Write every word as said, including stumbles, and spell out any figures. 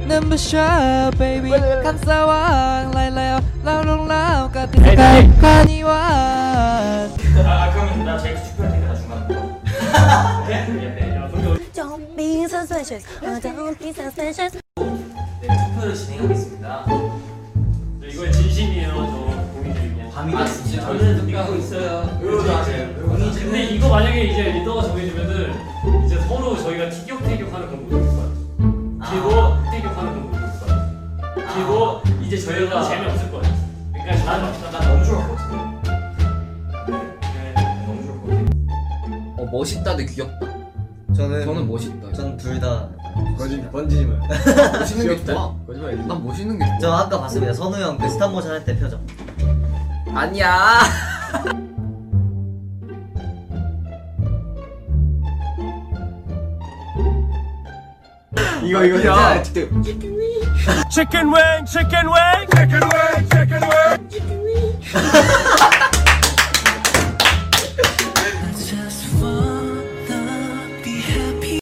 눈부셔 baby 감싸와 라이라요 라우롱라우 같은 가니와 아 그러면 나 제이크 투표할 테니까 나 중간 Don't be so suspicious. Oh, don't be so suspicious. 네 투표를 진행하겠습니다. 이거 진심이에요. 저 고민이 그냥. 아 진짜 저는 믿고 있어요. 근데 이거 만약에 이제 리더가 정해지면은 이제 서로 저희가 티격태격하는 그런 모습일 것 같아요. 그리고 티격하는 그런 모습일 것 같아요. 그리고 이제 저희가 재미없을 것 같아요. 그러니까 난, 저는 난 너무 좋을 것 같은데. 네, 너무 좋을 것 같아. 어 멋있다 대 귀엽다. 저는 저는 멋있다. 전 둘 다. 거짓말 번지지 마. 멋있는 게 좋아. 거짓말이지. 난 멋있는 게 좋아. 저 아까 봤습니다. 선우 형 그 스탑 모션 할 때 표정. 아니야. 이거 이거 야. 진짜 치킨 윙 치킨 윙 치킨 윙 치킨 윙